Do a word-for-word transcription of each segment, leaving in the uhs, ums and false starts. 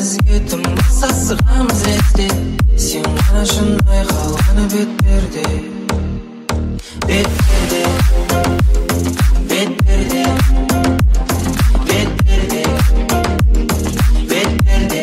бір-бірімізге тым сасығамыз ретте. Сен ғана шынай қалғаны бет-перде, бет-перде, бет-перде, бет-перде, бет-перде.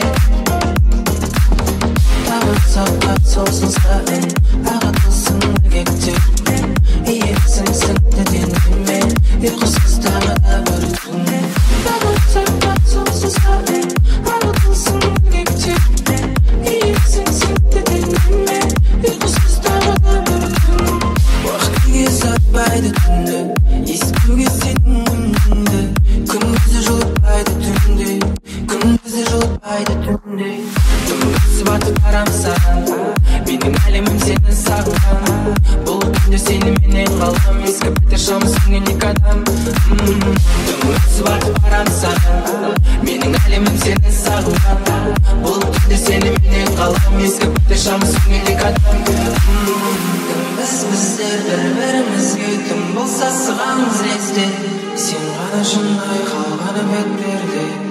Тағын сақлап солсын сайын ағытылсын іргектер. Иесің сіңді денеме ұйқысыз таңда бір түн. Тағын сақлап солсын сайын ағытылсын іргектер. Иесің сіңді денеме ұйқысыз таңда бір түн. Уақыт кез атпайды түнді, естуге сенің үніңді. Күндізі жылытпайды түнде, күндізі жылытпайды түнде. Түнгі батып барам саған, менің әлемім сені сағынған. Бұл түнде сені менен қалғам, ескі бітер шамы сөнген екі адам. Түнгі батып барам саған, менің әлемім сені сағынған. Бұл түнде сені менен қалғам, ескі бітер шамы сөнген екі адам. Кімбіз біздер бір-бірімізге тым болса сығамыз ретте. Сен ғана шынай қалғаны бет-перде.